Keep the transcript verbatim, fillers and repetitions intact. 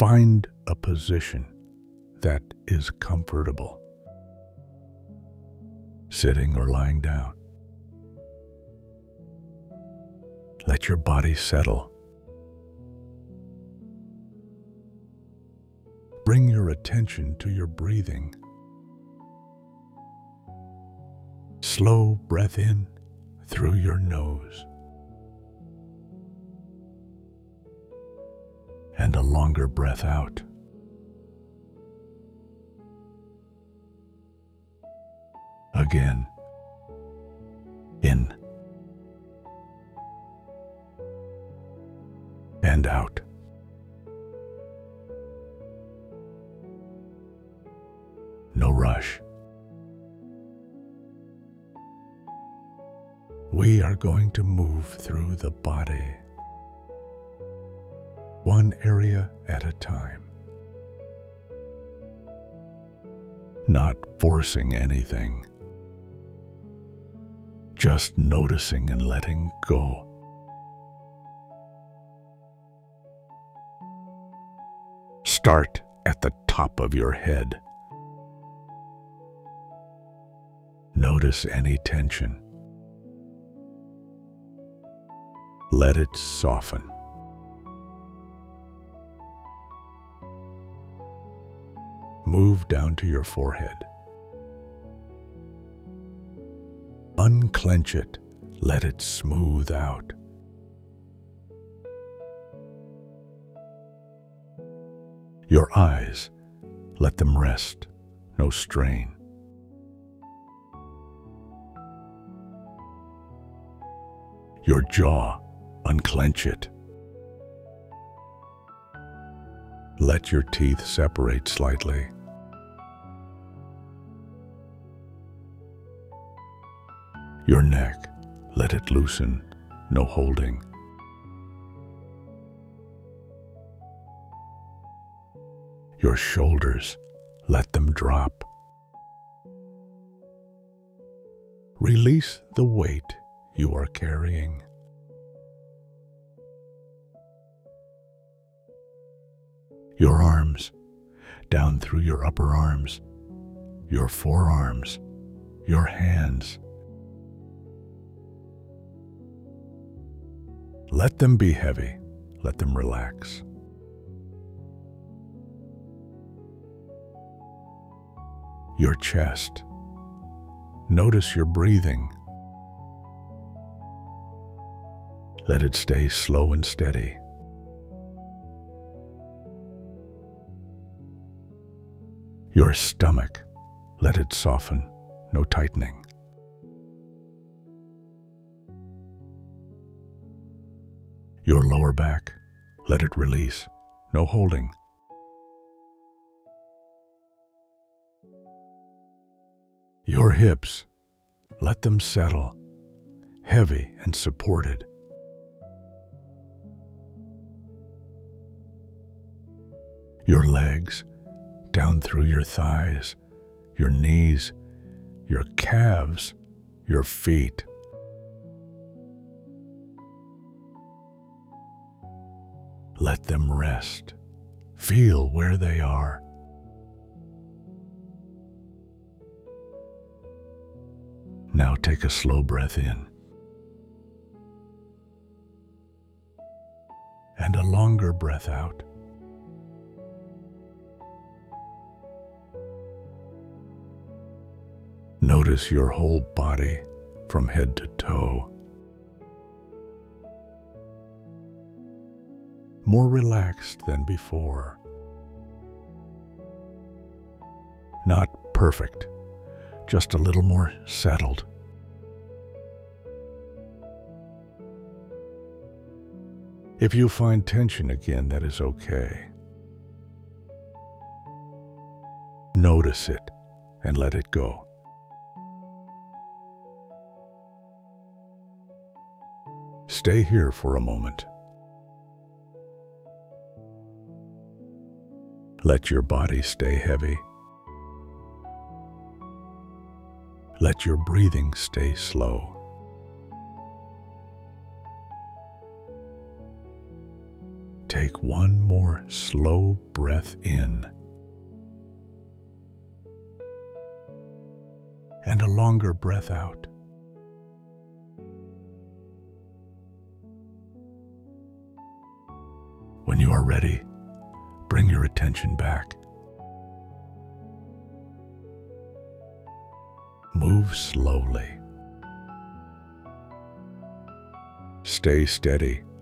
Find a position that is comfortable, sitting or lying down. Let your body settle. Bring your attention to your breathing. Slow breath in through your nose, and a longer breath out. Again, in and out. No rush. We are going to move through the body, one area at a time, not forcing anything, just noticing and letting go. Start at the top of your head. Notice any tension. Let it soften. Move down to your forehead. Unclench it. Let it smooth out. Your eyes, let them rest, no strain. Your jaw, unclench it. Let your teeth separate slightly. Your neck, let it loosen, no holding. Your shoulders, let them drop. Release the weight you are carrying. Your arms, down through your upper arms, your forearms, your hands. Let them be heavy. Let them relax. Your chest. Notice your breathing. Let it stay slow and steady. Your stomach. Let it soften, no tightening. Your lower back. Let it release, no holding. Your hips, let them settle, heavy and supported. Your legs, down through your thighs, your knees, your calves, your feet. Let them rest. Feel where they are. Now take a slow breath in and a longer breath out. Notice your whole body from head to toe. More relaxed than before. Not perfect, just a little more settled. If you find tension again, that is okay. Notice it and let it go. Stay here for a moment. Let your body stay heavy. Let your breathing stay slow. Take take one more slow breath in and a longer breath out. When you are ready, bring your attention back. Move slowly. Stay steady